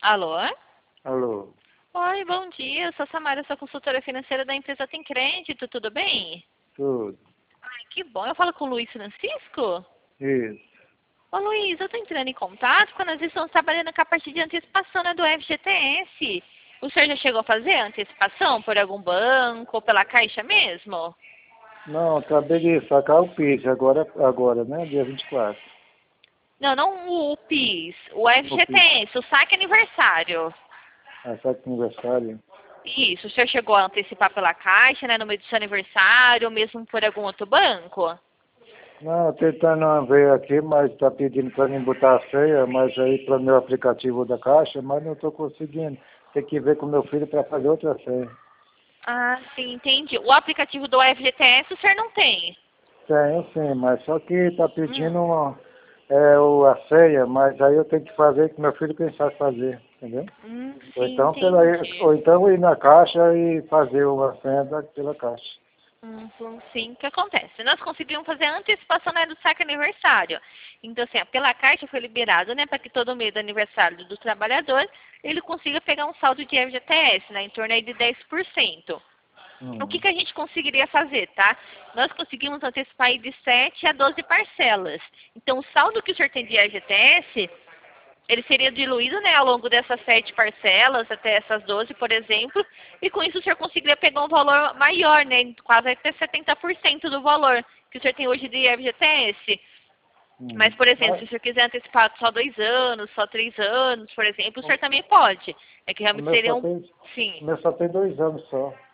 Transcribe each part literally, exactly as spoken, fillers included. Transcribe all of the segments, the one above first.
Alô? Alô, Oi, bom dia. Eu sou a Samara, sou consultora financeira da empresa Tem Crédito, tudo bem? tudo. Ai, que bom. Eu falo com o Luiz Francisco? Isso. Ô Luiz, eu tô entrando em contato quando nós estamos trabalhando com a parte de antecipação, né, do F G T S. O senhor já chegou a fazer a antecipação por algum banco ou pela Caixa mesmo? Não, acabei de sacar o Pix agora, agora, né? Dia vinte e quatro. Não, não o PIS, o O F G T Pix. S, o saque aniversário. Ah, sabe que aniversário? Isso, o senhor chegou a antecipar pela Caixa, né, no meio do seu aniversário, ou mesmo por algum outro banco? Não, tentando ver aqui, mas tá pedindo para mim botar a senha, mas aí para o meu aplicativo da Caixa, mas não estou conseguindo. Tem que ver com meu filho para fazer outra senha. Ah, sim, entendi. O aplicativo do F G T S o senhor não tem? Tenho sim, mas só que tá pedindo Hum, uma, é, o, a senha, mas aí eu tenho que fazer com meu filho quem sabe fazer, entendeu? hum, Ou sim, então, pela, entendi. ou então ir na Caixa e fazer uma senha da, pela Caixa. Hum, hum, sim, o que acontece? Nós conseguimos fazer a antecipação, né, do saque aniversário. Então, assim, ó, pela Caixa foi liberado, né, para que todo mês do aniversário do trabalhador ele consiga pegar um saldo de F G T S, né, em torno aí de dez por cento. O que, Hum. que a gente conseguiria fazer, tá? Nós conseguimos antecipar aí de sete a doze parcelas. Então, o saldo que o senhor tem de F G T S, ele seria diluído, né, ao longo dessas sete parcelas, até essas doze, por exemplo, e com isso o senhor conseguiria pegar um valor maior, né, quase até setenta por cento do valor que o senhor tem hoje de F G T S. Mas, Hum. por exemplo, Mas se o senhor quiser antecipar só dois anos, só três anos, por exemplo, o o, senhor também pode. É que o realmente meu seria só um... tem, Sim. o meu só tem dois anos só. O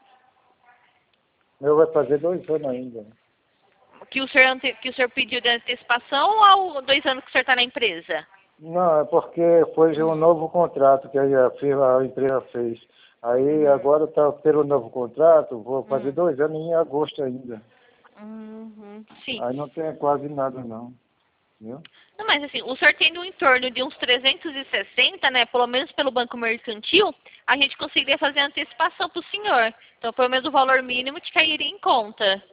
meu vai fazer dois anos ainda. Que o senhor, ante- que o senhor pediu de antecipação ou há dois anos que o senhor está na empresa? Não, é porque foi um Hum, novo contrato que a firma, a empresa fez. Aí hum, agora está pelo novo contrato, vou fazer hum, dois anos em agosto ainda. uhum, sim. Aí não tem quase nada não, viu? Não, mas assim, o senhor tendo em torno de uns trezentos e sessenta, né, pelo menos pelo Banco Mercantil, a gente conseguiria fazer a antecipação para o senhor. Então, pelo menos o valor mínimo te cairia em conta.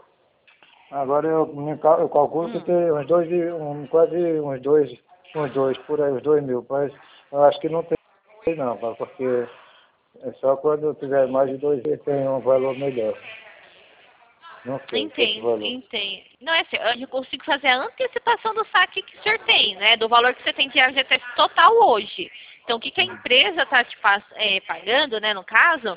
Agora eu, me cal- eu calculo que Hum. tem uns dois, e- um, quase uns dois, uns dois, por aí, uns dois mil. Mas eu acho que não tem não, pá, porque é só quando eu tiver mais de dois dias tem um valor melhor. Não sei quanto Entendo, valor. entendo. Não é assim, eu consigo fazer a antecipação do saque que o senhor tem, né? Do valor que você tem de F G T S total hoje. Então, o que, que a Hum. empresa está te pass- é, pagando, né, no caso,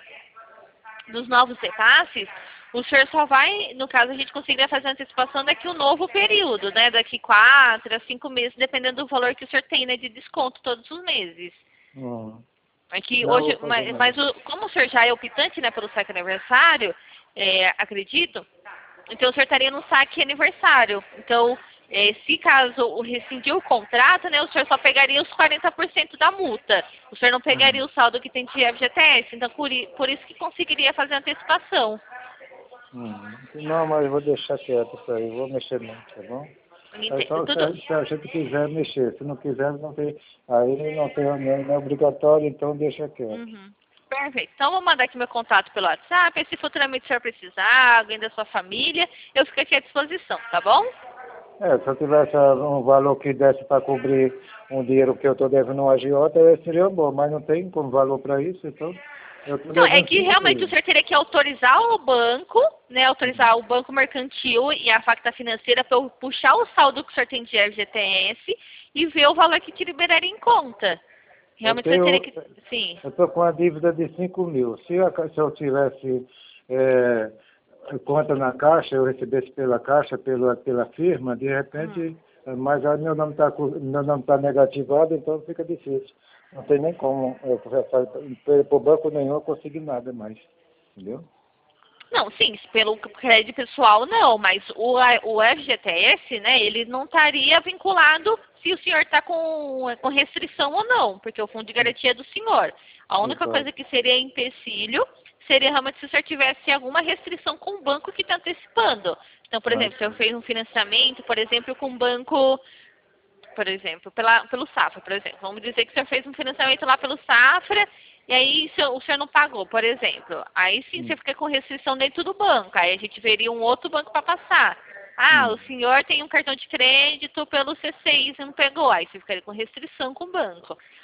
dos novos repasses, o senhor só vai, no caso, a gente conseguiria fazer a antecipação daqui um novo período, né? Daqui quatro a cinco meses, dependendo do valor que o senhor tem, né, de desconto todos os meses. Hum. É que Não vou hoje, fazer mas, mas não. o, como o senhor já é optante, né, pelo saque aniversário, é, acredito, então o senhor estaria no saque aniversário. Então, é, se caso o rescindir o contrato, né, o senhor só pegaria os quarenta por cento da multa. O senhor não Hum. pegaria o saldo que tem de F G T S. Então, por, i- por isso que conseguiria fazer a antecipação. Hum. Não, mas eu vou deixar quieto isso aí, vou mexer não, tá bom? É Entende? só se Tudo. a, se a gente quiser mexer, se não quiser, não tem, aí não tem, não é obrigatório, então deixa quieto. Uhum. Perfeito. Então, eu vou mandar aqui meu contato pelo WhatsApp. E se futuramente o senhor precisar, alguém da sua família, eu fico aqui à disposição, tá bom? É, se eu tivesse ah, um valor que desse para cobrir um dinheiro que eu estou devendo um agiota, aí seria bom, mas não tem como valor para isso, então eu estou Não, é devendo que cinco realmente o mil. senhor teria que autorizar o banco, né, Hum. autorizar o banco mercantil e a facta financeira para eu puxar o saldo que o senhor tem de F G T S e ver o valor que te liberaria em conta. Eu Realmente o senhor teria tenho, que... Sim. eu estou com uma dívida de cinco mil. Se, a ca- se eu tivesse é, conta na caixa, eu recebesse pela caixa, pela, pela firma, de Hum. repente, eh, mas aí meu nome está meu nome está negativado, então fica difícil. Não tem nem como eu para o banco nenhum eu conseguir nada mais. Entendeu? Não, sim, pelo crédito pessoal não, mas o, a- o F G T S, né, ele não estaria vinculado se o senhor está com, com restrição ou não, porque o fundo de Hum. garantia é do senhor. A única Exato. coisa que seria empecilho seria realmente se o senhor tivesse alguma restrição com o banco que está antecipando. Então, por Ah, exemplo, se eu fez um financiamento, por exemplo, com um banco, por exemplo, pela, pelo Safra, por exemplo. Vamos dizer que o senhor fez um financiamento lá pelo Safra e aí o senhor, o senhor não pagou, por exemplo. Aí sim hum, você fica com restrição dentro do banco. Aí a gente veria um outro banco para passar. Ah, hum, o senhor tem um cartão de crédito pelo C C I e não pegou. Aí você ficaria com restrição com o banco.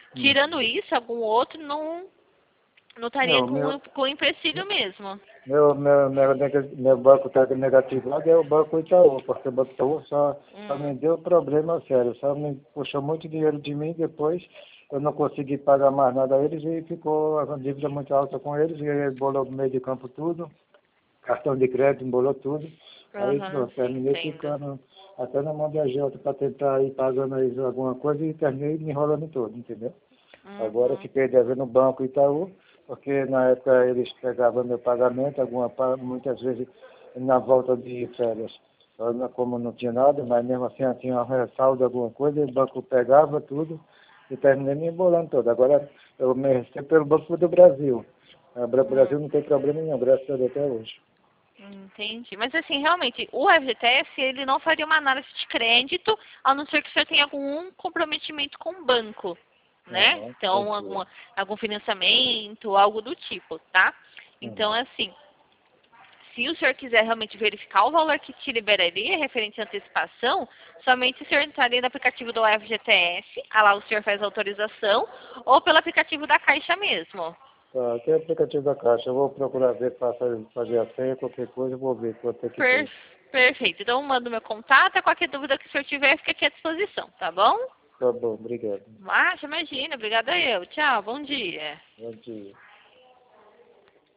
Tirando isso, algum outro não, não estaria Não, com, meu, com empecilho mesmo. meu, meu, meu, nega- meu banco está negativado é o Banco Itaú, porque o Banco Itaú só, só Hum. me deu problema sério, só me puxou muito dinheiro de mim, depois eu não consegui pagar mais nada a eles e ficou a dívida muito alta com eles, e aí bolou no meio de campo tudo, cartão de crédito embolou tudo, aí Aham, pronto, sim, terminei entendo. ficando até na mão de agiota para tentar ir pagando aí alguma coisa e terminei me enrolando todo, entendeu? Agora eu Uhum. fiquei devendo no Banco Itaú, porque na época eles pegavam meu pagamento, alguma, pa- muitas vezes na volta de férias. Eu não- como não tinha nada, mas mesmo assim eu tinha um ressaldo, alguma coisa, e o banco pegava tudo e terminei me embolando todo. Agora eu me recebo pelo Banco do Brasil. O Hum. Brasil não tem problema nenhum, graças a Deus até hoje. Entendi. Mas assim, realmente, o F G T S, ele não faria uma análise de crédito, a não ser que o senhor tenha algum comprometimento com o banco, né? Aham, Então, tranquilo. alguma, algum financiamento, algo do tipo, tá? Então, Uhum. assim, se o senhor quiser realmente verificar o valor que te liberaria referente à antecipação, somente o senhor entraria no aplicativo do F G T S, ah lá o senhor faz a autorização, ou pelo aplicativo da Caixa mesmo. Tá, aqui é o aplicativo da Caixa. Eu vou procurar ver para fazer a senha, qualquer coisa, eu vou ver quanto é que Per- tem. perfeito. Então, mando meu contato. Qualquer dúvida que o senhor tiver, fica aqui à disposição, tá bom? Tá bom, obrigado. Mas, imagina. Obrigada eu. Tchau. Bom dia. Bom dia.